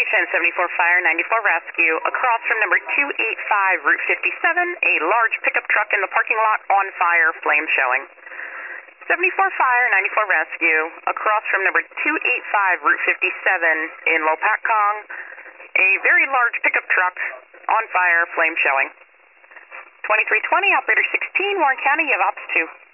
Station 74 Fire 94 Rescue. Across from number 285 Route 57, a large pickup truck in the parking lot on fire, flame showing. 74 Fire 94 Rescue. Across from number 285 Route 57 in Lopatcong, a very large pickup truck on fire, flame showing. 2320, Operator 16, Warren County, you have Ops 2.